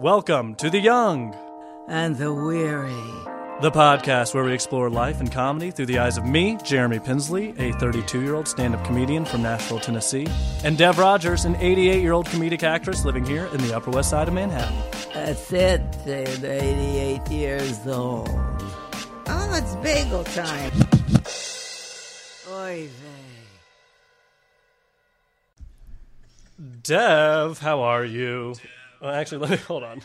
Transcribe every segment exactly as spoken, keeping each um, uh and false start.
Welcome to The Young and the Weary, the podcast where we explore life and comedy through the eyes of me, Jeremy Pinsley, a thirty-two-year-old stand-up comedian from Nashville, Tennessee, and Dev Rogers, an eighty-eight-year-old comedic actress living here in the Upper West Side of Manhattan. That's it, they're eighty-eight years old. Oh, it's bagel time. Oy vey. Dev, how are you? Well, actually, let me hold on.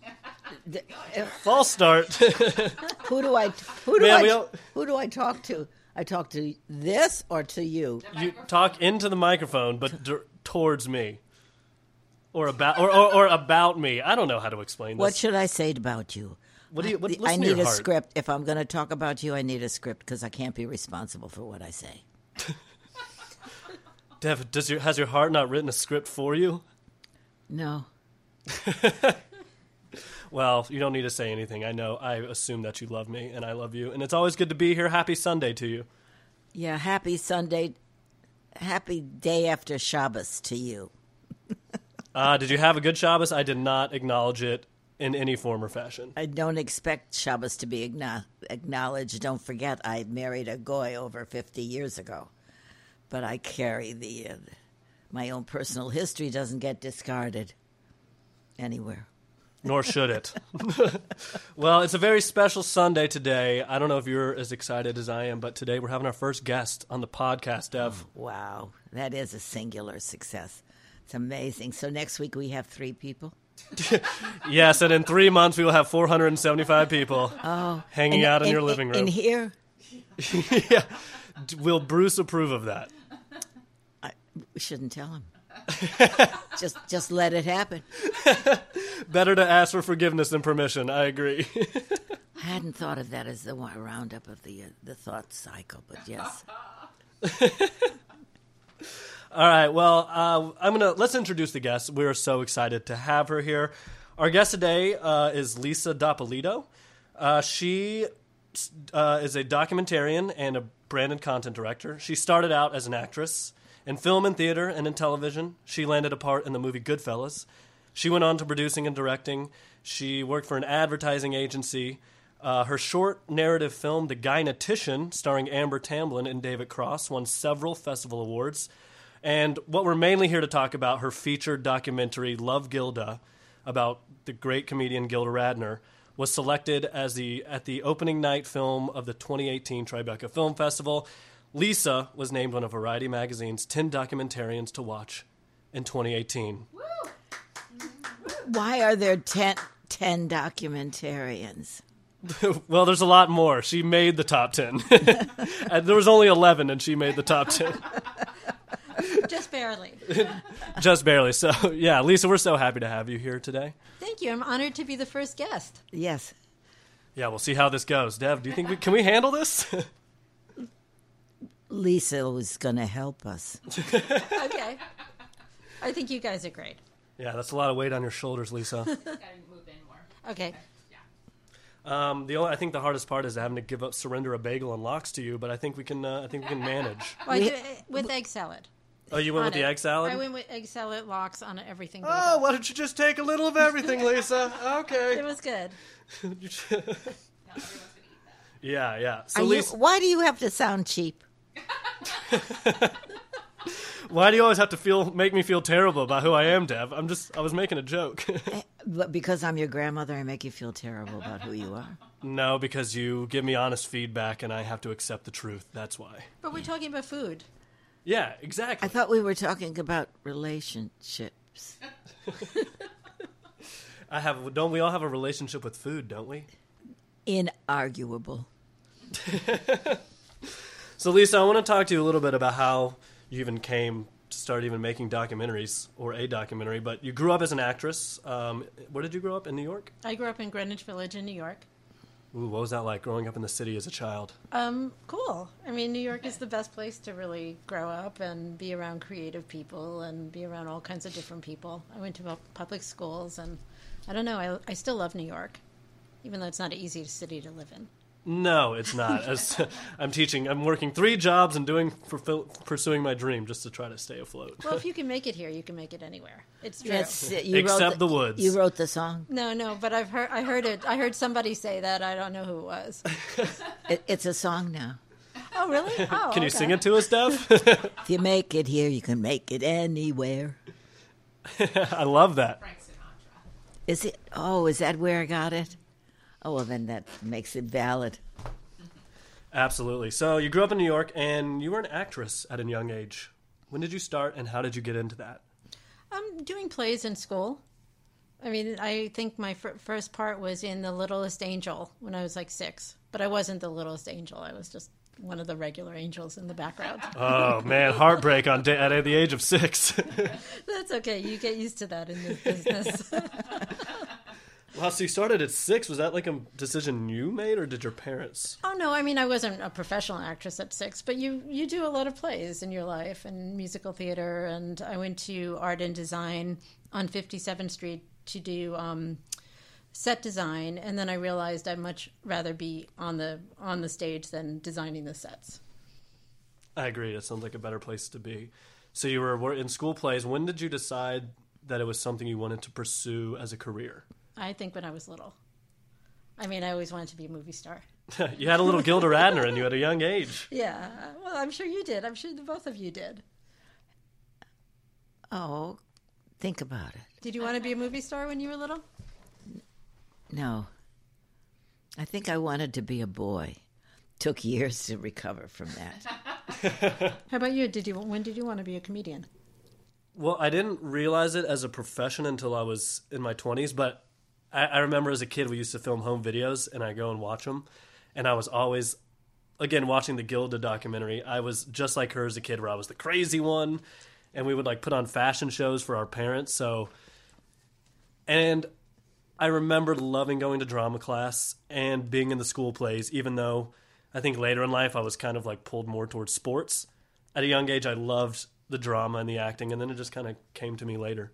False start. Who do I? Who do Man, I? all... Who do I talk to? I talk to this or to you? You talk into the microphone, but d- towards me, or about, or, or or about me. I don't know how to explain this. What should I say about you? What do you? What, I to need your a heart. script. If I'm going to talk about you, I need a script because I can't be responsible for what I say. Dev, does your has your heart not written a script for you? No. Well, you don't need to say anything. I know. I assume that you love me, and I love you. And it's always good to be here. Happy Sunday to you. Yeah, happy Sunday. Happy day after Shabbos to you. uh, did you have a good Shabbos? I did not acknowledge it in any form or fashion. I don't expect Shabbos to be agno- acknowledged. Don't forget, I married a goy over fifty years ago. But I carry the... Uh, my own personal history doesn't get discarded anywhere. Nor should it. Well, it's a very special Sunday today. I don't know if you're as excited as I am, but today we're having our first guest on the podcast, Dev. Oh, wow. That is a singular success. It's amazing. So next week we have three people? Yes, and in three months we will have four hundred seventy-five people oh, hanging and, out in and, your living room. In here? Yeah. Will Bruce approve of that? I, we shouldn't tell him. just just let it happen. Better to ask for forgiveness than permission. I agree. I hadn't thought of that as the roundup of the uh, the thought cycle, but yes. All right. Well, uh, I'm gonna let's introduce the guest. We're so excited to have her here. Our guest today uh, is Lisa Doppolito. Uh, she uh, is a documentarian and a branded content director. She started out as an actress. In film and theater and in television, she landed a part in the movie Goodfellas. She went on to producing and directing. She worked for an advertising agency. Uh, her short narrative film, The Guynetician, starring Amber Tamblyn and David Cross, won several festival awards. And what we're mainly here to talk about, her featured documentary, Love Gilda, about the great comedian Gilda Radner, was selected as the at the opening night film of the twenty eighteen Tribeca Film Festival. Lisa was named one of Variety Magazine's ten documentarians to watch in twenty eighteen. Why are there ten, ten documentarians? Well, there's a lot more. She made the top ten. And there was only eleven, and she made the top ten. Just barely. Just barely. So, yeah, Lisa, we're so happy to have you here today. Thank you. I'm honored to be the first guest. Yes. Yeah, we'll see how this goes. Dev, do you think we can we handle this? Lisa was going to help us. Okay. I think you guys are great. Yeah, that's a lot of weight on your shoulders, Lisa. Gotta move in more. Okay. Um, the only, I think the hardest part is having to give up, surrender a bagel and lox to you, but I think we can. Uh, I think we can manage. Well, I do it with egg salad. Oh, you went On with the it. egg salad? I went with egg salad, lox on everything. Oh, why don't you just take a little of everything, Lisa? Okay. It was good. Yeah, yeah. So, Are you, Lisa, why do you have to sound cheap? why do you always have to feel make me feel terrible about who I am, Dev? I'm just I was making a joke. But because I'm your grandmother, I make you feel terrible about who you are. No, because you give me honest feedback and I have to accept the truth. That's why. But we're talking about food. Yeah, exactly. I thought we were talking about relationships. I have don't we all have a relationship with food, don't we? Inarguable. So, Lisa, I want to talk to you a little bit about how you even came to start even making documentaries, or a documentary, but you grew up as an actress. Um, where did you grow up? In New York? I grew up in Greenwich Village in New York. Ooh, what was that like, growing up in the city as a child? Um, cool. I mean, New York is the best place to really grow up and be around creative people and be around all kinds of different people. I went to pu- public schools, and I don't know, I, I still love New York, even though it's not an easy city to live in. No, it's not. As I'm teaching, I'm working three jobs and doing fulfill, pursuing my dream just to try to stay afloat. Well, if you can make it here, you can make it anywhere. It's true. That's, you Except wrote the woods. You wrote the song. No, no, but I've heard. I heard it. I heard somebody say that. I don't know who it was. It, it's a song now. Oh, really? Oh, Can you okay. sing it to us, Dev? If you make it here, you can make it anywhere. I love that. Frank Sinatra. Is it? Oh, is that where I got it? Oh, well, then that makes it valid. Absolutely. So you grew up in New York, and you were an actress at a young age. When did you start, and how did you get into that? I'm doing plays in school. I mean, I think my fir- first part was in The Littlest Angel when I was like six. But I wasn't the littlest angel. I was just one of the regular angels in the background. Oh, man, heartbreak on da- at the age of six. That's okay. You get used to that in this business. Wow, so you started at six. Was that like a decision you made, or did your parents? Oh, no. I mean, I wasn't a professional actress at six, but you, you do a lot of plays in your life and musical theater. And I went to art and design on fifty-seventh Street to do um, set design. And then I realized I'd much rather be on the on the stage than designing the sets. I agree. It sounds like a better place to be. So you were were in school plays. When did you decide that it was something you wanted to pursue as a career? I think when I was little. I mean, I always wanted to be a movie star. You had a little Gilda Radner in you at a young age. Yeah. Well, I'm sure you did. I'm sure the both of you did. Oh, think about it. Did you want to be a movie star when you were little? No. I think I wanted to be a boy. Took years to recover from that. How about you? Did you? When did you want to be a comedian? Well, I didn't realize it as a profession until I was in my twenties, but I, I remember as a kid we used to film home videos, and I go and watch them, and I was always, again, watching the Gilda documentary. I was just like her as a kid, where I was the crazy one, and we would like put on fashion shows for our parents. So, and I remember loving going to drama class and being in the school plays, even though I think later in life I was kind of like pulled more towards sports. At a young age, I loved the drama and the acting, and then it just kind of came to me later.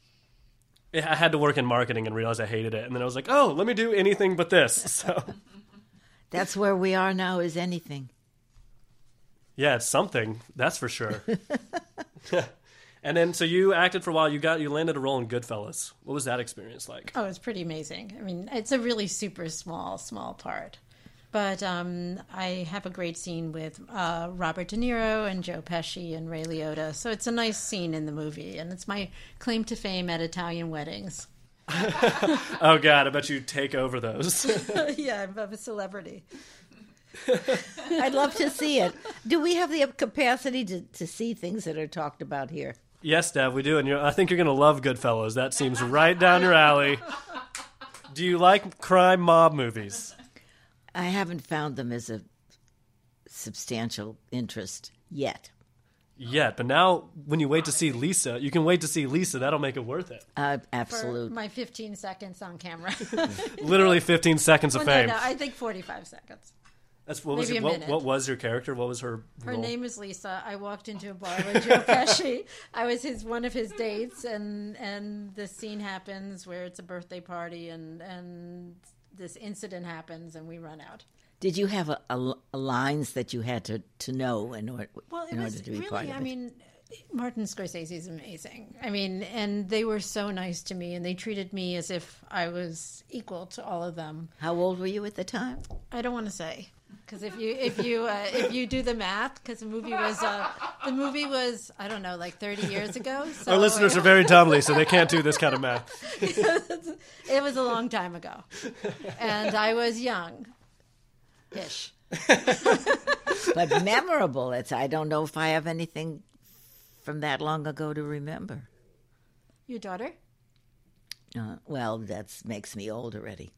I had to work in marketing and realize I hated it, and then I was like, oh, let me do anything but this. So That's where we are now, is anything. yeah, it's something, that's for sure. And then, so you acted for a while. You got you landed a role in Goodfellas. What was that experience like? Oh, it's pretty amazing. I mean, it's a really super small, small part. But um, I have a great scene with uh, Robert De Niro and Joe Pesci and Ray Liotta. So it's a nice scene in the movie. And it's my claim to fame at Italian weddings. Oh, God, I bet you take over those. Yeah, I'm a celebrity. I'd love to see it. Do we have the capacity to, to see things that are talked about here? Yes, Dev, we do. And you're, I think you're going to love Goodfellas. That seems right down your alley. Do you like crime mob movies? I haven't found them as a substantial interest yet. Yet, but now when you wait to see Lisa, you can wait to see Lisa. That'll make it worth it. Uh, For absolute. my fifteen seconds on camera. Literally fifteen seconds of Well, no, fame. no, I think forty-five seconds. That's what was maybe it, a what, minute. what was your character? What was her? Her role? name is Lisa. I walked into a bar with Joe Pesci. I was his one of his dates, and and this scene happens where it's a birthday party, and and this incident happens, and we run out. Did you have a, a, a lines that you had to, to know in, or, Well, it in was order to be really. part of I it? mean, Martin Scorsese is amazing. I mean, and they were so nice to me, and they treated me as if I was equal to all of them. How old were you at the time? I don't want to say. Because if you if you uh, if you do the math, because the movie was uh, the movie was I don't know like thirty years ago. So Our listeners are very dumb, Lisa. They can't do this kind of math. It was a long time ago, and I was young, ish. But memorable. It's. I don't know if I have anything from that long ago to remember. Your daughter? Uh, well, that makes me old already.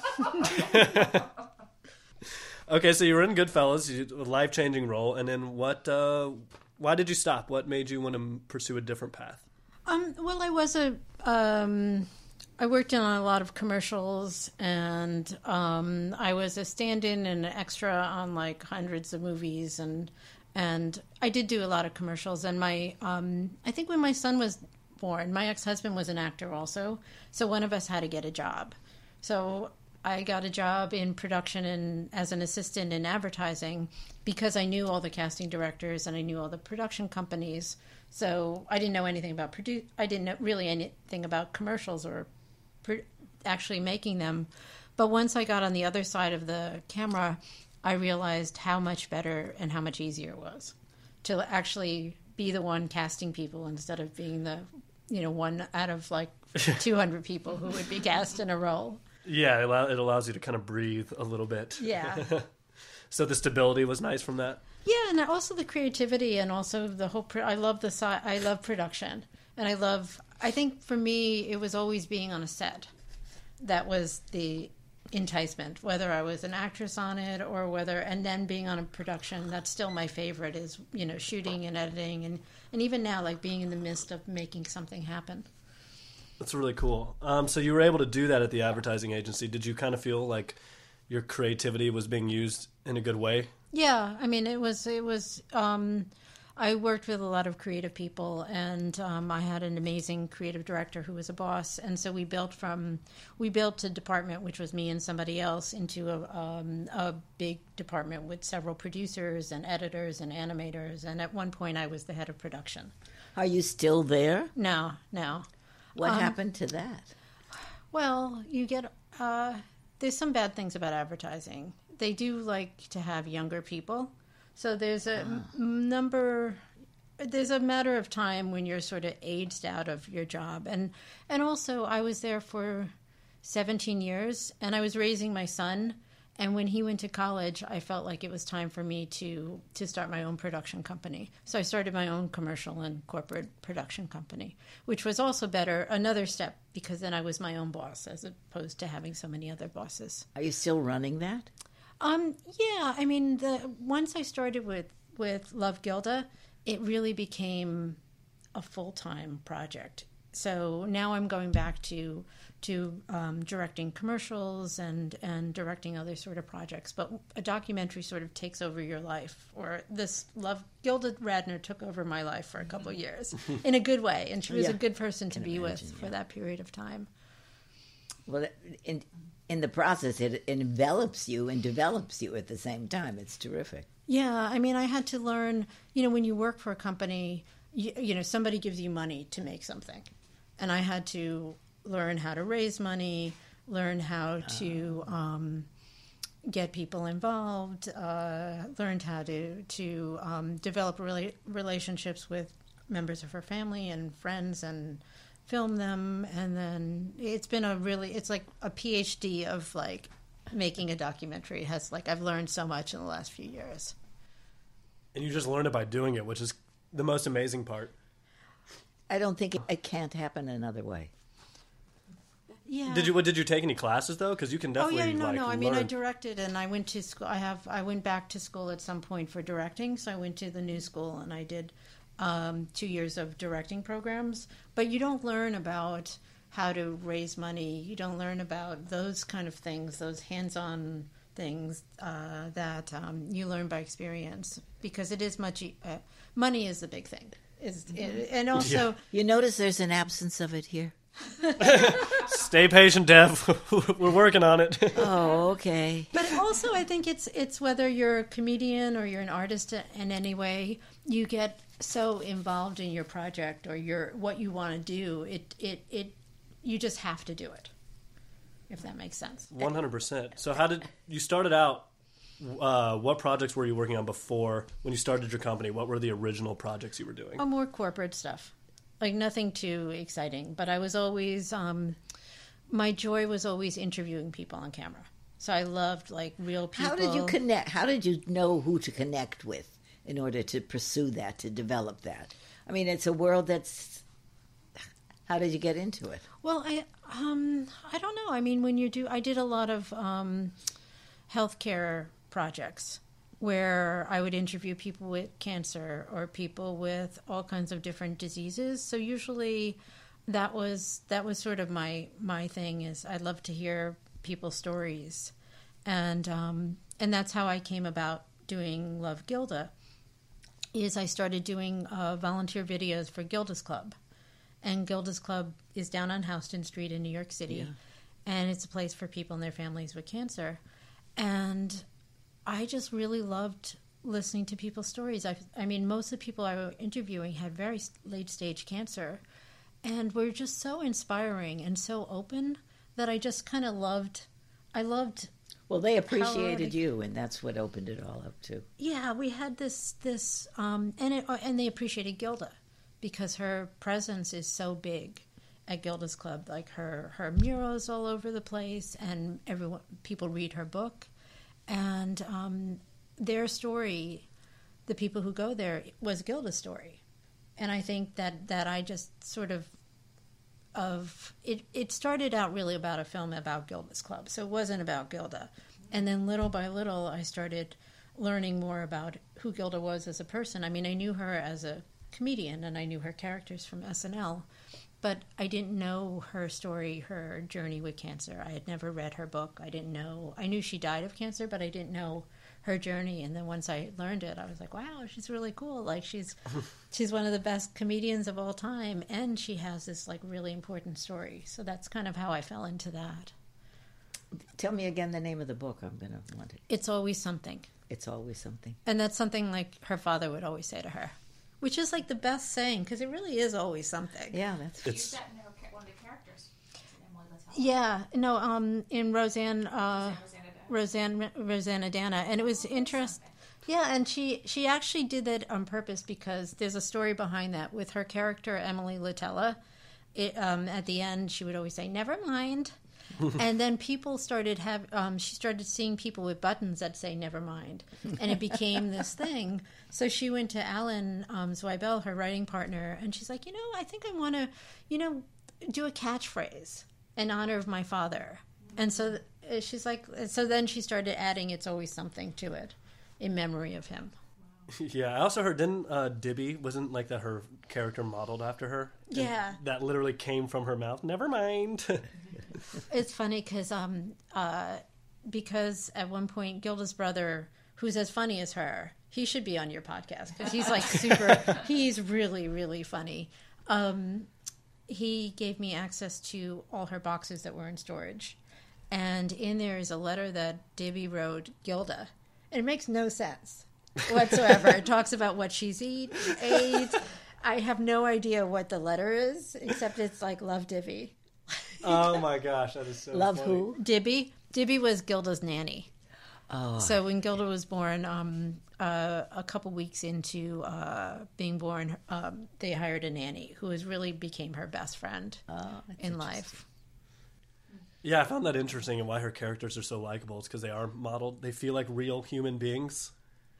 Okay, so you were in Goodfellas, you, a life-changing role, and then what? Uh, why did you stop? What made you want to pursue a different path? Um, well, I was a. Um, I worked on a lot of commercials, and um, I was a stand-in and an extra on like hundreds of movies, and and I did do a lot of commercials. And my, um, I think when my son was born, my ex-husband was an actor also, so one of us had to get a job. So I got a job in production and as an assistant in advertising because I knew all the casting directors and I knew all the production companies. So I didn't know anything about produ- I didn't know really anything about commercials or pro- actually making them. But once I got on the other side of the camera, I realized how much better and how much easier it was to actually be the one casting people instead of being the, you know, one out of like two hundred people who would be cast in a role. Yeah, it, allow, it allows you to kind of breathe a little bit. Yeah. So the stability was nice from that? Yeah, and also the creativity and also the whole, pro- I love the side, I love production. And I love, I think for me, it was always being on a set. That was the enticement, whether I was an actress on it or whether, and then being on a production, that's still my favorite is, you know, shooting and editing and, and even now, like being in the midst of making something happen. That's really cool. Um, so you were able to do that at the advertising agency. Did you kind of feel like your creativity was being used in a good way? Yeah, I mean, it was, it was, um, I worked with a lot of creative people, and um, I had an amazing creative director who was a boss, and so we built from, we built a department, which was me and somebody else, into a, um, a big department with several producers and editors and animators, and at one point I was the head of production. Are you still there? No, no. What Um, happened to that? Well, you get, uh, there's some bad things about advertising. They do like to have younger people. So there's a m- number, there's a matter of time when you're sort of aged out of your job. And, and also I was there for seventeen years and I was raising my son. And when he went to college, I felt like it was time for me to, to start my own production company. So I started my own commercial and corporate production company, which was also better, another step, because then I was my own boss as opposed to having so many other bosses. Are you still running that? Um, yeah, I mean, the once I started with, with Love Gilda, it really became a full-time project. So now I'm going back to to um, directing commercials and, and directing other sort of projects. But a documentary sort of takes over your life. Or this Love Gilda Radner took over my life for a couple of years in a good way, and she was Yeah. a good person to be imagine, with yeah. for that period of time. Well, in in the process, it envelops you and develops you at the same time. It's terrific. Yeah, I mean, I had to learn. You know, when you work for a company, you, you know, somebody gives you money to make something, and I had to learn how to raise money, learn how to um, get people involved, uh, learned how to to um, develop rela- relationships with members of her family and friends, and film them. And then it's been a really, it's like a PhD of like making a documentary. It has like I've learned so much in the last few years. And you just learned it by doing it, which is the most amazing part. I don't think it, it can't happen another way. Yeah. Did you? What, did you take any classes though? Because you can Oh definitely yeah, no, like no. I mean, I learn. directed, and I went to school. I have. I went back to school at some point for directing. So I went to the new school, and I did um, two years of directing programs. But you don't learn about how to raise money. You don't learn about those kind of things, those hands-on things uh, that um, you learn by experience. Because it is much. E- uh, money is the big thing. Is and also. Yeah. You notice there's an absence of it here? Stay patient, Dev. We're working on it. Oh, okay. But also, I think it's it's whether you're a comedian or you're an artist in any way, you get so involved in your project or your what you want to do. It it it you just have to do it. If that makes sense. One hundred percent. So, how did you started out? Uh, what projects were you working on before when you started your company? What were the original projects you were doing? Oh, more corporate stuff, like nothing too exciting. But I was always um, my joy was always interviewing people on camera. So I loved like real people. How did you connect? How did you know who to connect with in order to pursue that, to develop that? I mean, it's a world that's. How did you get into it? Well, I um I don't know. I mean, when you do, I did a lot of um, healthcare projects where I would interview people with cancer or people with all kinds of different diseases. So usually, that was that was sort of my my thing. Is I love to hear people's stories, and um, and that's how I came about doing Love Gilda. Is I started doing uh, volunteer videos for Gilda's Club. And Gilda's Club is down on Houston Street in New York City. Yeah. and it's a place for people and their families with cancer. And I just really loved listening to people's stories. I, I mean, most of the people I was interviewing had very late-stage cancer, and were just so inspiring and so open that I just kind of loved, I loved... Well, they appreciated you, and that's what opened it all up, too. Yeah, we had this, this um, and, it, and they appreciated Gilda, because her presence is so big at Gilda's Club. Like, her, her murals all over the place, and everyone, people read her book. And um, their story, the people who go there, was Gilda's story. And I think that, that I just sort of, of it, it started out really about a film about Gilda's Club. So it wasn't about Gilda. And then little by little, I started learning more about who Gilda was as a person. I mean, I knew her as a comedian, and I knew her characters from S N L, but I didn't know her story, her journey with cancer. I had never read her book. I didn't know. I knew she died of cancer, but I didn't know her journey. And then once I learned it, I was like, wow, she's really cool. Like, she's she's one of the best comedians of all time, and she has this like really important story. So that's kind of how I fell into that. Tell me again the name of the book. I'm going to want it. It's Always Something. It's Always Something. And that's something like her father would always say to her, which is like the best saying, because it really is always something. Yeah, that's She used that in her, one of the characters. Emily Litella. Yeah, no, um, in Roseanne, uh, Rosanna Dana. Roseanne, Rosanna Dana, and it was interesting. Yeah, and she she actually did that on purpose, because there's a story behind that with her character Emily Litella. It, um, at the end, she would always say, "Never mind," and then people started have um, she started seeing people with buttons that say "Never mind," and it became this thing. So she went to Alan um, Zweibel, her writing partner, and she's like, "You know, I think I want to, you know, do a catchphrase in honor of my father." And so she's like, so then she started adding "It's Always Something" to it in memory of him. Yeah, I also heard, didn't uh, Dibby, wasn't like that her character modeled after her? And Yeah. that literally came from her mouth. Never mind. It's funny because um, uh, because at one point Gilda's brother, who's as funny as her, he should be on your podcast because he's like super, he's really, really funny. Um, he gave me access to all her boxes that were in storage. And in there is a letter that Dibby wrote Gilda. And it makes no sense whatsoever. It talks about what she's eat, ate. I have no idea what the letter is, except it's like, love Dibby. Oh my gosh, that is so Love funny. who? Dibby? Dibby was Gilda's nanny. Oh, So when Gilda was born, um, uh, a couple weeks into uh, being born, um, they hired a nanny who was really became her best friend oh, that's in interesting. life. Yeah, I found that interesting, and why her characters are so likable. It's because they are modeled. They feel like real human beings.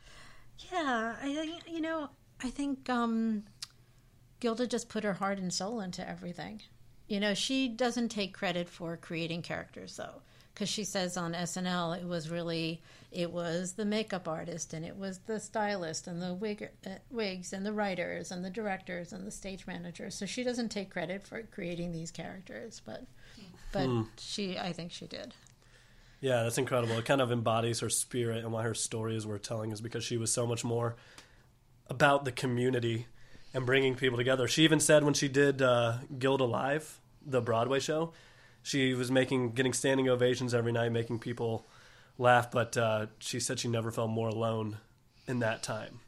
Yeah, I think, you know, I think um, Gilda just put her heart and soul into everything. You know, she doesn't take credit for creating characters, though, because she says on S N L it was really, it was the makeup artist, and it was the stylist, and the wig, uh, wigs, and the writers, and the directors, and the stage managers. So she doesn't take credit for creating these characters, but but Hmm. she, I think she did. Yeah, that's incredible. It kind of embodies her spirit, and why her story is worth telling is because she was so much more about the community and bringing people together. She even said when she did uh, Gilda Live, the Broadway show, she was making getting standing ovations every night, making people laugh, but uh, she said she never felt more alone in that time.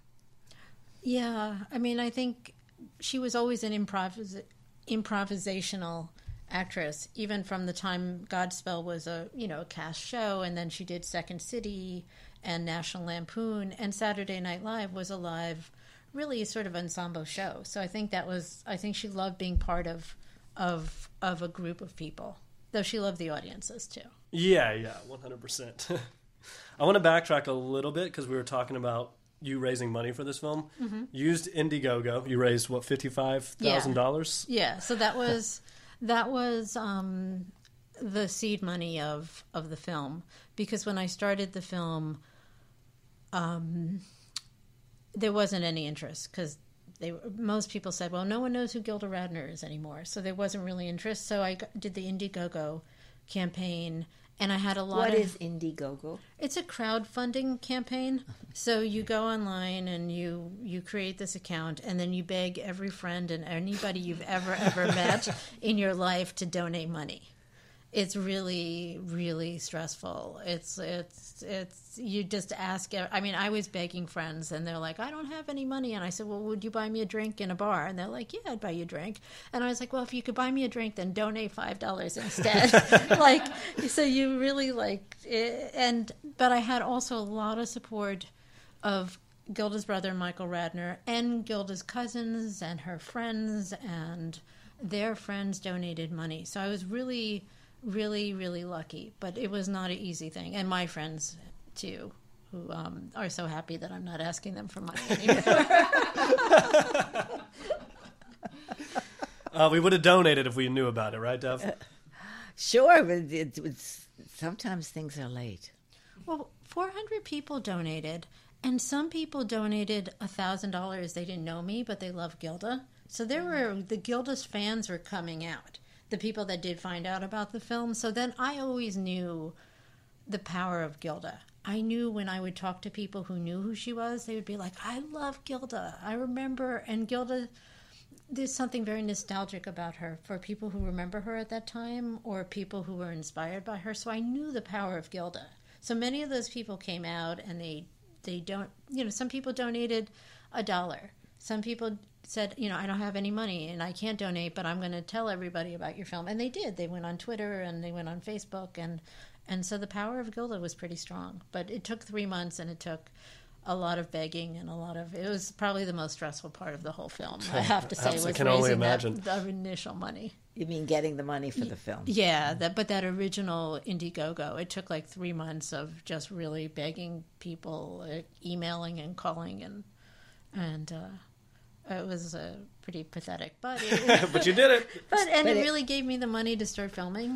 Yeah, I mean, I think she was always an improvis- improvisational actress, even from the time Godspell was a you know a cast show, and then she did Second City and National Lampoon, and Saturday Night Live was a live, really sort of ensemble show. So I think that was I think she loved being part of of of a group of people, though she loved the audiences too. Yeah, yeah, one hundred percent. I want to backtrack a little bit because we were talking about you raising money for this film. Mm-hmm. You used Indiegogo. You raised, what, fifty-five thousand dollars? Yeah, so that was that was um, the seed money of, of the film, because when I started the film, um, there wasn't any interest because they most people said, well, no one knows who Gilda Radner is anymore, so there wasn't really interest. So I got- did the Indiegogo campaign, and I had a lot What of... is Indiegogo? It's a crowdfunding campaign. So you go online and you you create this account, and then you beg every friend and anybody you've ever ever met in your life to donate money. it's really, really stressful. It's, it's, it's, you just ask, I mean, I was begging friends and they're like, I don't have any money. And I said, well, would you buy me a drink in a bar? And they're like, yeah, I'd buy you a drink. And I was like, well, if you could buy me a drink, then donate five dollars instead. Like, so you really like, and, but I had also a lot of support of Gilda's brother, Michael Radner, and Gilda's cousins and her friends, and their friends donated money. So I was really, really, really lucky, but it was not an easy thing. And my friends, too, who um, are so happy that I'm not asking them for money anymore. uh, we would have donated if we knew about it, right, Dev? Uh, sure, but it, it's, sometimes things are late. Well, four hundred people donated, and some people donated one thousand dollars. They didn't know me, but they love Gilda. So there were, the Gilda's fans were coming out. The people that did find out about the film. So then I always knew the power of Gilda. I knew when I would talk to people who knew who she was, they would be like, I love Gilda. I remember, and Gilda, there's something very nostalgic about her for people who remember her at that time or people who were inspired by her. So I knew the power of Gilda. So many of those people came out and they, they don't, you know, some people donated a dollar. Some people said, you know, I don't have any money and I can't donate, but I'm going to tell everybody about your film. And they did. They went on Twitter and they went on Facebook. And, and so the power of Gilda was pretty strong. But it took three months and it took a lot of begging and a lot of, it was probably the most stressful part of the whole film, I have to say, was I can only raising imagine. that, the initial money. You mean getting the money for the film? Yeah, that, but that original Indiegogo, it took like three months of just really begging people, uh, emailing and calling, and and uh, it was uh, pretty pathetic. But it, But you did it. but and But it, it- really gave me the money to start filming,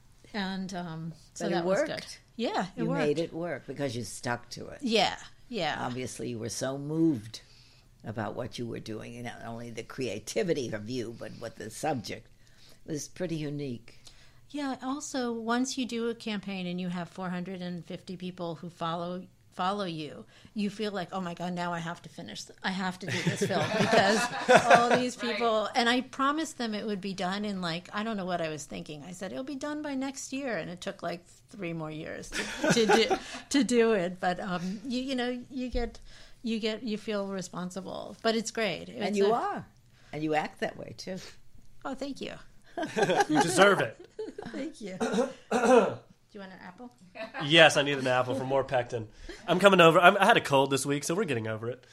and um, so But it that was worked. good. Yeah, it You worked. made it work because you stuck to it. Yeah, yeah. Obviously, you were so moved about what you were doing, and not only the creativity of you, but what the subject was pretty unique. Yeah, also, once you do a campaign and you have four hundred fifty people who follow follow you, you feel like, oh my God, now I have to finish, th- I have to do this film because all these people, and I promised them it would be done in like, I don't know what I was thinking. I said, it'll be done by next year, and it took like three more years to, to, do, to do it. But, um, you, you know, you get, you get, you feel responsible, but it's great. It's And you a- are. And you act that way, too. Oh, thank you. You deserve it. Thank you. Do you want an apple? Yes, I need an apple for more pectin. I'm coming over. I'm, I had a cold this week, so we're getting over it.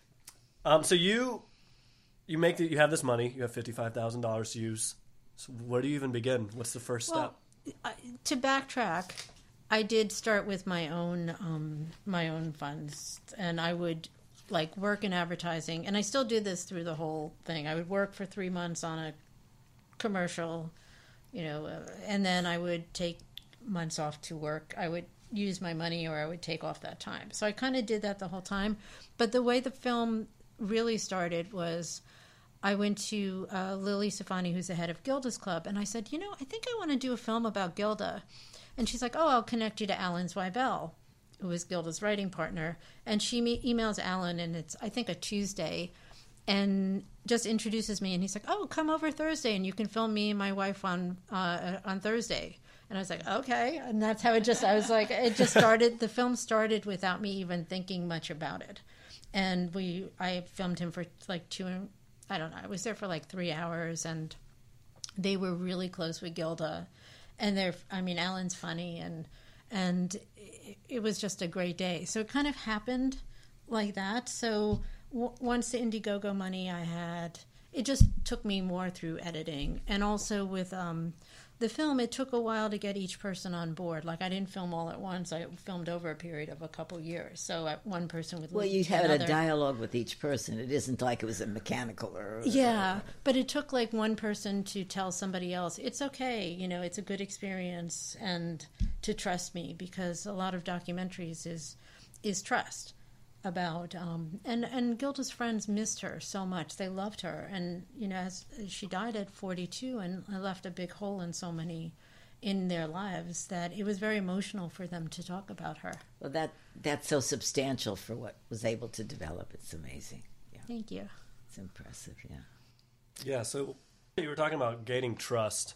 Um, so you, you make the, you have this money. You have fifty-five thousand dollars to use. So where do you even begin? What's the first step? Well, I, to backtrack, I did start with my own um, my own funds, and I would like work in advertising, and I still do this through the whole thing. I would work for three months on a commercial, you know, uh, and then I would take months off to work. I would use my money or I would take off that time. So I kind of did that the whole time. But the way the film really started was I went to uh, Lily Safani, who's the head of Gilda's Club, and I said, you know, I think I want to do a film about Gilda. And she's like, oh, I'll connect you to Alan Zweibel, who is Gilda's writing partner. And she me- emails Alan, and it's, I think, a Tuesday, and just introduces me. And he's like, oh, come over Thursday, and you can film me and my wife on uh, on Thursday. And I was like, okay. And that's how it just, I was like, it just started, the film started without me even thinking much about it. And we, I filmed him for like two, I don't know, I was there for like three hours, and they were really close with Gilda. And they're, I mean, Alan's funny, and, and it, it was just a great day. So it kind of happened like that. So w- once the Indiegogo money I had, it just took me more through editing. And also with, um, the film, it took a while to get each person on board. Like, I didn't film all at once. I filmed over a period of a couple years. So uh, one person would Well, lead you to had another. a dialogue with each person. It isn't like it was a mechanical or... Yeah, but it took like one person to tell somebody else, it's okay, you know, it's a good experience, and to trust me, because a lot of documentaries is is trust about, um, and, and Gilda's friends missed her so much. They loved her, and, you know, as, as she died at forty-two, and left a big hole in so many in their lives, that it was very emotional for them to talk about her. Well, that that's so substantial for what was able to develop. It's amazing. Yeah, Thank you. it's impressive, yeah. Yeah, so you were talking about gaining trust.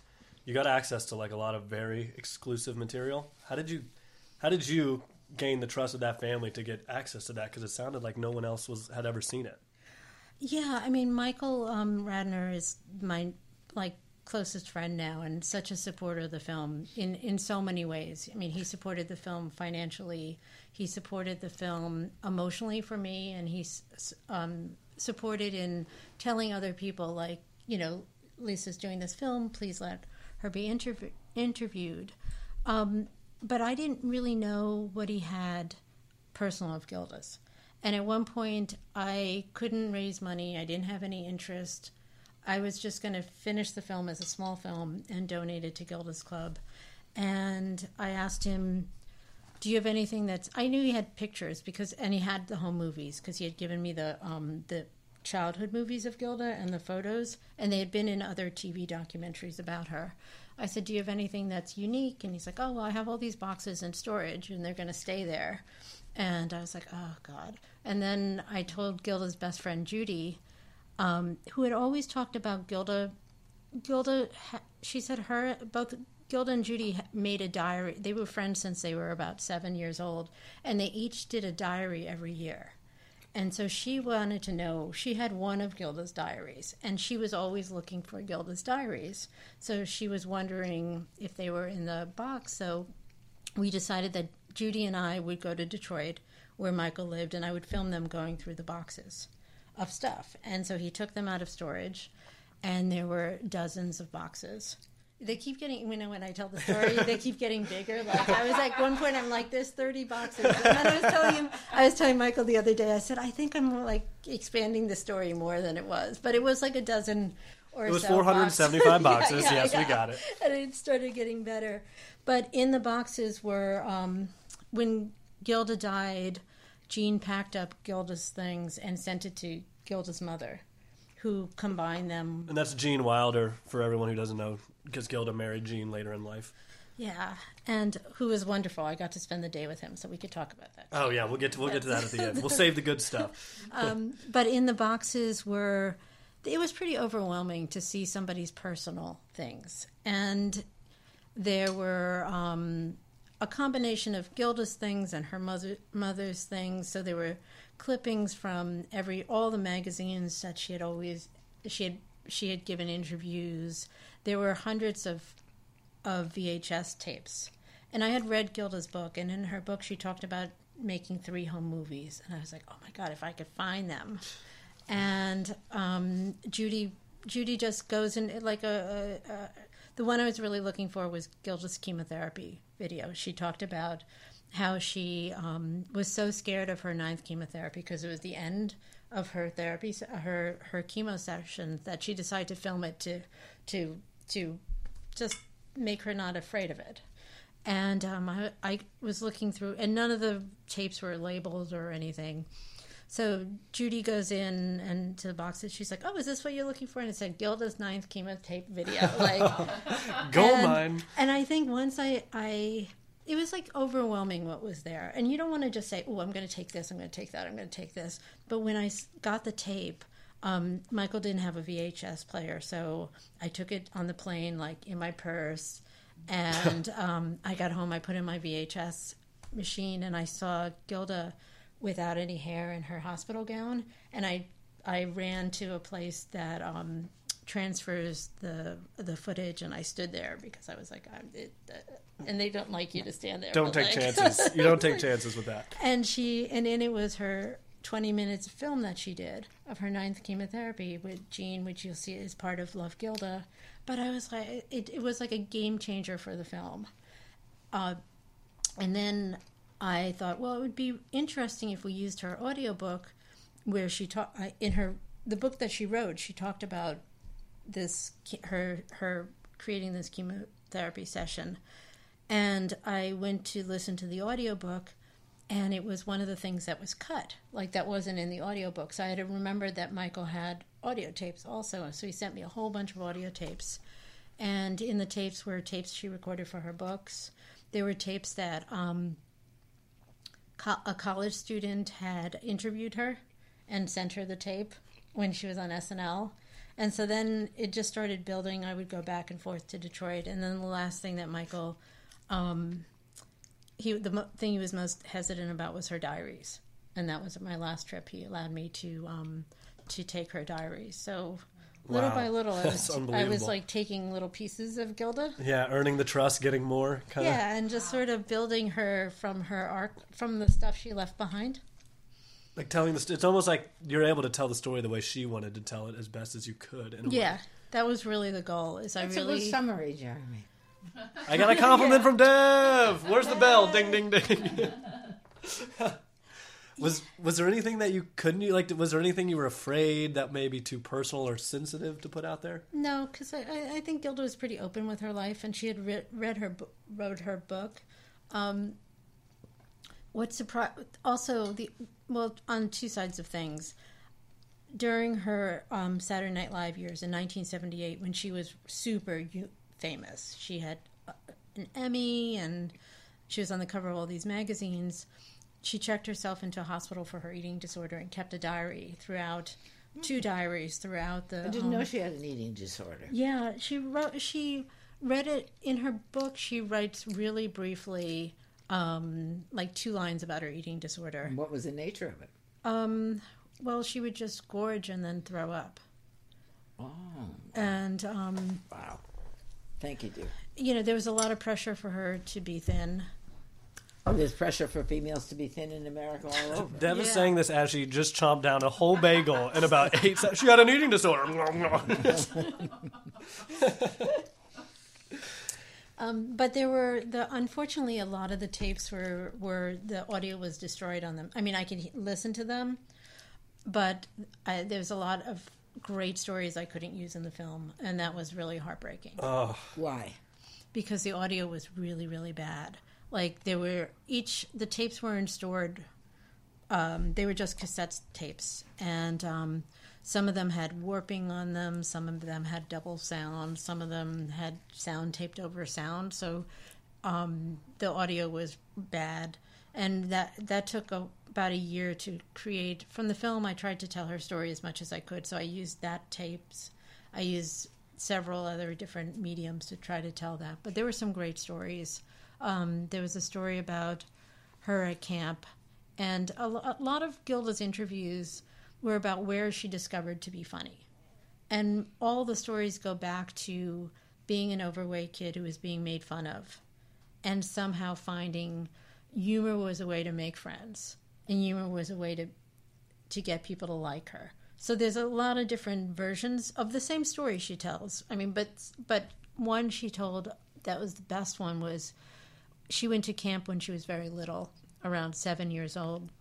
you got access to like a lot of very exclusive material. How did you, how did you gain the trust of that family to get access to that? Because it sounded like no one else was had ever seen it. Yeah, I mean, Michael um, Radner is my like closest friend now, and such a supporter of the film in in so many ways. I mean, he supported the film financially, he supported the film emotionally for me, and he's um, supported in telling other people, like, you know, Lisa's doing this film, please let her be interv- interviewed. Um, but I didn't really know what he had personal of Gilda's. And at one point, I couldn't raise money. I didn't have any interest. I was just going to finish the film as a small film and donate it to Gilda's Club. And I asked him, do you have anything that's... I knew he had pictures, because, and he had the home movies, because he had given me the um, the childhood movies of Gilda and the photos, and they had been in other T V documentaries about her. I said, do you have anything that's unique? And he's like, oh, well, I have all these boxes in storage, and they're going to stay there. And I was like, oh, God. And then I told Gilda's best friend, Judy, um, who had always talked about Gilda. Gilda, she said her, both Gilda and Judy made a diary. They were friends since they were about seven years old, and they each did a diary every year. And so she wanted to know, she had one of Gilda's diaries, and she was always looking for Gilda's diaries. So she was wondering if they were in the box. So we decided that Judy and I would go to Detroit, where Michael lived, and I would film them going through the boxes of stuff. And so he took them out of storage, and there were dozens of boxes. They keep getting, you know, when I tell the story, they keep getting bigger. Like, I was like, one point, I'm like, there's thirty boxes. And then I was telling him, I was telling Michael the other day, I said, I think I'm like expanding the story more than it was. But it was like a dozen or so. It was four hundred seventy-five boxes. yeah, yeah, yes, yeah. we got it. And it started getting better. But in the boxes were, um, when Gilda died, Jean packed up Gilda's things and sent it to Gilda's mother, who combined them. And that's Gene Wilder, for everyone who doesn't know, because Gilda married Gene later in life. Yeah, and who was wonderful. I got to spend the day with him, so we could talk about that. Oh yeah, we'll get to, we'll get to that at the end. We'll save the good stuff. um, but in the boxes were, it was pretty overwhelming to see somebody's personal things, and there were um, a combination of Gilda's things and her mother, mother's things. So there were clippings from every all the magazines that she had always she had she had given interviews. There were hundreds of of V H S tapes, and I had read Gilda's book, and in her book she talked about making three home movies, and I was like, oh my God, if I could find them. And um, Judy Judy just goes in like a, a, a the one I was really looking for was Gilda's chemotherapy video. She talked about how she um, was so scared of her ninth chemotherapy because it was the end of her therapy, her her chemo session, that she decided to film it to to to just make her not afraid of it. And um, I, I was looking through, and none of the tapes were labeled or anything. So Judy goes in and to the boxes. She's like, "Oh, is this what you're looking for?" And it said Gilda's ninth chemo tape video. Like, gold and, mine. And I think once I, I, it was like overwhelming what was there. And you don't want to just say, "Oh, I'm going to take this. I'm going to take that. I'm going to take this." But when I got the tape, um, Michael didn't have a V H S player, so I took it on the plane, like in my purse. And um, I got home. I put in my V H S machine, and I saw Gilda without any hair in her hospital gown, and I I ran to a place that um, transfers the the footage, and I stood there because I was like, I'm, it, uh, and they don't like you to stand there. Don't take like, chances. You don't take chances with that. And she and then it was her twenty minutes of film that she did of her ninth chemotherapy with Jean, which you'll see is part of Love Gilda. But I was like, it, it was like a game changer for the film. Uh, and then I thought, well, it would be interesting if we used her audiobook where she talked in her the book that she wrote. She talked about this her her creating this chemotherapy session, and I went to listen to the audiobook, and it was one of the things that was cut, like that wasn't in the audiobook. So I had to remember that Michael had audio tapes also, so he sent me a whole bunch of audio tapes, and in the tapes were tapes she recorded for her books. There were tapes that um, a college student had interviewed her and sent her the tape when she was on S N L. And so then it just started building. I would go back and forth to Detroit. And then the last thing that Michael, um, he the mo- thing he was most hesitant about was her diaries. And that was my last trip. He allowed me to um, to take her diaries. So little Wow. by little, I That's was, I unbelievable. was like taking little pieces of Gilda. Yeah, earning the trust, getting more. Kind of. Yeah, and just sort of building her from her arc, from the stuff she left behind. Like telling the, st- it's almost like you're able to tell the story the way she wanted to tell it as best as you could. In a Yeah, way. that was really the goal. Is That's I a really good summary, Jeremy. I got a compliment from Dev. Where's the bell? Ding, ding, ding. was was there anything that you couldn't you like? Was there anything you were afraid that may be too personal or sensitive to put out there? no, because I, I I think Gilda was pretty open with her life, and she had re- read her bo- wrote her book. Um, what surprised also the well on two sides of things. During her um, Saturday Night Live years in nineteen seventy-eight, when she was super u- famous, she had uh, an Emmy and she was on the cover of all these magazines. She checked herself into a hospital for her eating disorder and kept a diary throughout, two diaries throughout the. I didn't um, know she had an eating disorder. Yeah, she wrote. She read it in her book. She writes really briefly, um, like two lines about her eating disorder. And what was the nature of it? Um, well, she would just gorge and then throw up. Oh, And, um, wow. Thank you, dear. you know, there was a lot of pressure for her to be thin. Oh, there's pressure for females to be thin in America all over. Dev is Yeah. saying this as she just chomped down a whole bagel in about eight seconds. She had an eating disorder. Um, but there were, the unfortunately, a lot of the tapes were, were the audio was destroyed on them. I mean, I could he- listen to them, but I, there's a lot of great stories I couldn't use in the film, and that was really heartbreaking. Oh, Why? Because the audio was really, really bad. Like there were each the tapes weren't stored. Um, they were just cassette tapes, and um, some of them had warping on them. Some of them had double sound. Some of them had sound taped over sound. So um, the audio was bad, and that that took a, about a year to create. From the film, I tried to tell her story as much as I could. So I used that tapes. I used several other different mediums to try to tell that. But there were some great stories. Um, there was a story about her at camp, and a, lo- a lot of Gilda's interviews were about where she discovered to be funny. And all the stories go back to being an overweight kid who was being made fun of, and somehow finding humor was a way to make friends, and humor was a way to to get people to like her. So there's a lot of different versions of the same story she tells. I mean, but but one she told that was the best one was she went to camp when she was very little, around seven years old,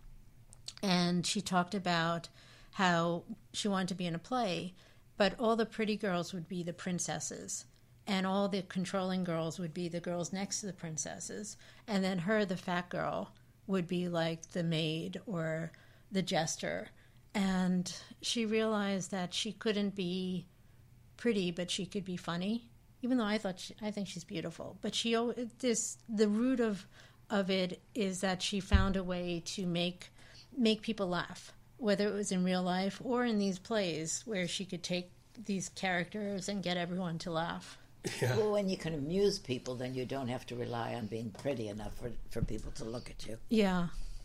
and she talked about how she wanted to be in a play, but all the pretty girls would be the princesses, and all the controlling girls would be the girls next to the princesses, and then her, the fat girl, would be like the maid or the jester. And she realized that she couldn't be pretty, but she could be funny. Even though I thought she, I think she's beautiful, but she al- this the root of of it is that she found a way to make make people laugh, whether it was in real life or in these plays where she could take these characters and get everyone to laugh. yeah. Well, when you can amuse people, then you don't have to rely on being pretty enough for, for people to look at you. Yeah.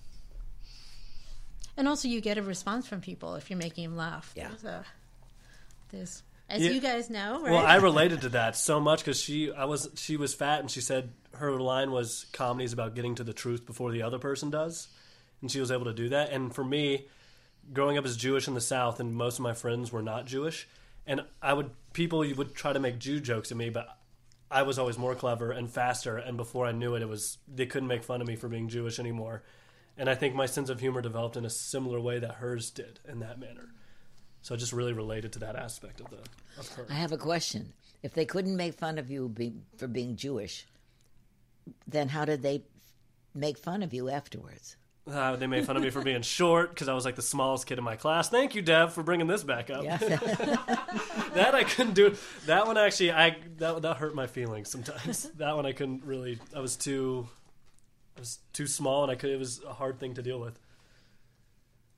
And also, you get a response from people if you're making them laugh. Yeah. There's, a, there's as Yeah. you guys know, right? Well, I related to that so much because she, I was, she was fat, and she said her line was comedy is about getting to the truth before the other person does, and she was able to do that. And for me, growing up as Jewish in the South, and most of my friends were not Jewish, and I would people would try to make Jew jokes at me, but I was always more clever and faster, and before I knew it, it was they couldn't make fun of me for being Jewish anymore. And I think my sense of humor developed in a similar way that hers did in that manner. So I just really related to that aspect of the of her. I have a question. If they couldn't make fun of you be, for being Jewish, then how did they make fun of you afterwards? Uh, they made fun of me for being short because I was like the smallest kid in my class. Thank you, Dev, for bringing this back up. Yeah. That I couldn't do. That one actually, I that that hurt my feelings sometimes. That one I couldn't really. I was too, I was too small, and I could. It was a hard thing to deal with.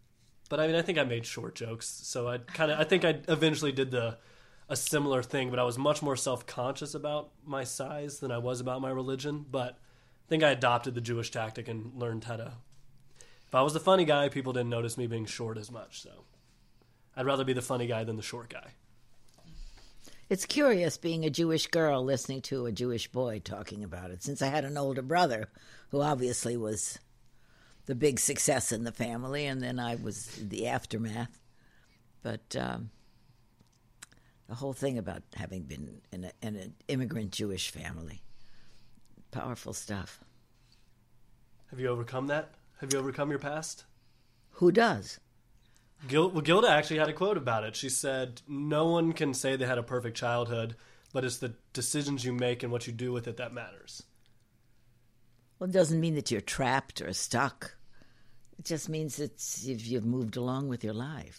but I mean, I think I made short jokes, so I kind of, I think I eventually did the a similar thing, but I was much more self-conscious about my size than I was about my religion. But I think I adopted the Jewish tactic and learned how to. If I was the funny guy, people didn't notice me being short as much. So I'd rather be the funny guy than the short guy. It's curious being a Jewish girl listening to a Jewish boy talking about it, since I had an older brother who obviously was the big success in the family, and then I was the aftermath. But um, the whole thing about having been in, a, in an immigrant Jewish family, powerful stuff. Have you overcome that? Have you overcome your past? Who does? Gil- well, Gilda actually had a quote about it. She said, no one can say they had a perfect childhood, but it's the decisions you make and what you do with it that matters. Well, it doesn't mean that you're trapped or stuck. It just means it's if you've moved along with your life.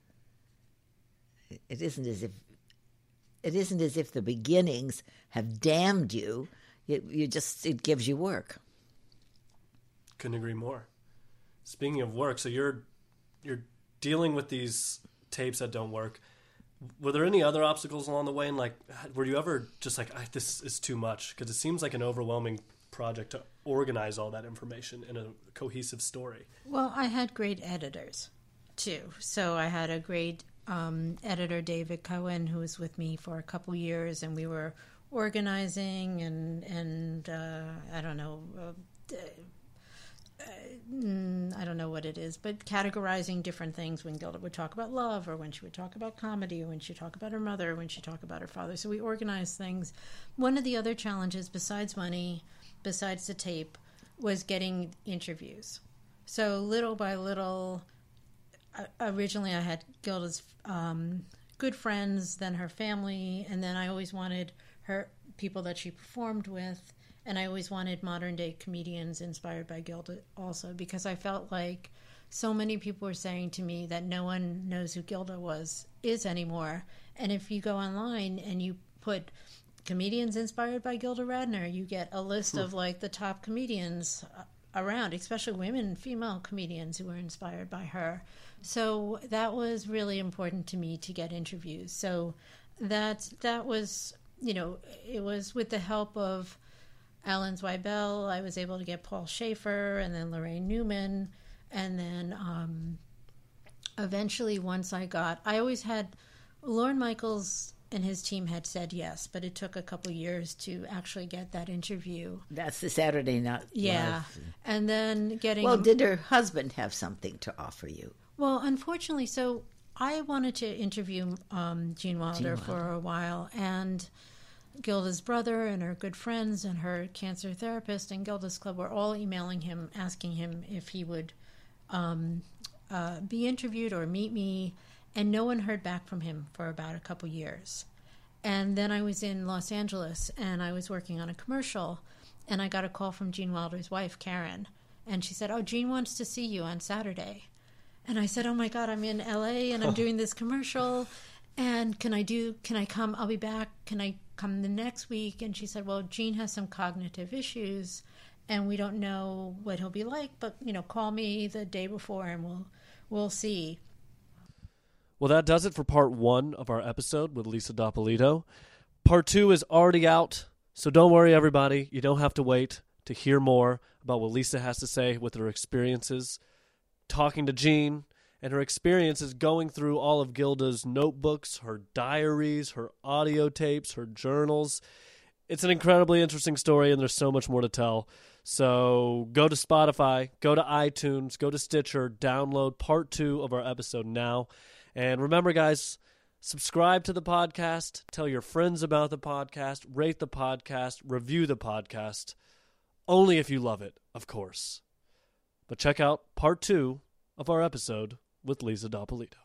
It isn't as if it isn't as if the beginnings have damned you. You, you just it gives you work. Couldn't agree more. Speaking of work, so you're you're dealing with these tapes that don't work. Were there any other obstacles along the way? And like, were you ever just like, this is too much? Because it seems like an overwhelming project to organize all that information in a cohesive story. Well, I had great editors too. So I had a great um, editor, David Cohen, who was with me for a couple years, and we were organizing and and uh, I don't know. Uh, I don't know what it is, but categorizing different things when Gilda would talk about love, or when she would talk about comedy, or when she would talk about her mother, or when she talked about her father. So we organized things. One of the other challenges, besides money, besides the tape, was getting interviews. So little by little, originally I had Gilda's um, good friends, then her family, and then I always wanted her people that she performed with. And I always wanted modern-day comedians inspired by Gilda also, because I felt like so many people were saying to me that no one knows who Gilda was, is anymore. And if you go online and you put comedians inspired by Gilda Radner, you get a list of like the top comedians around, especially women, female comedians who were inspired by her. So that was really important to me to get interviews. So that, that was, you know, it was with the help of Alan Zweibel, I was able to get Paul Schaefer, and then Lorraine Newman, and then um, eventually once I got, I always had, Lorne Michaels and his team had said yes, but it took a couple years to actually get that interview. That's the Saturday Night Live. Yeah, and then getting... Well, did her husband have something to offer you? Well, unfortunately, so I wanted to interview um, Gene Wilder, Gene Wilder for a while, and Gilda's brother and her good friends and her cancer therapist and Gilda's Club were all emailing him, asking him if he would um, uh, be interviewed or meet me, and no one heard back from him for about a couple years. And then I was in Los Angeles, and I was working on a commercial, and I got a call from Gene Wilder's wife, Karen, and she said, oh, Gene wants to see you on Saturday. And I said, oh, my God, I'm in L A, and I'm doing this commercial, and can I do, can I come? I'll be back. Can I come the next week? And she said, well, Gene has some cognitive issues, and we don't know what he'll be like, but, you know, call me the day before, and we'll we'll see. Well, that does it for part one of our episode with Lisa Doppolito. Part two is already out, so don't worry, everybody. You don't have to wait to hear more about what Lisa has to say with her experiences talking to Gene, and her experiences going through all of Gilda's notebooks, her diaries, her audio tapes, her journals. It's an incredibly interesting story, and there's so much more to tell. So go to Spotify, go to iTunes, go to Stitcher, download part two of our episode now. And remember, guys, subscribe to the podcast, tell your friends about the podcast, rate the podcast, review the podcast. Only if you love it, of course. But check out part two of our episode with Lisa Doppolito.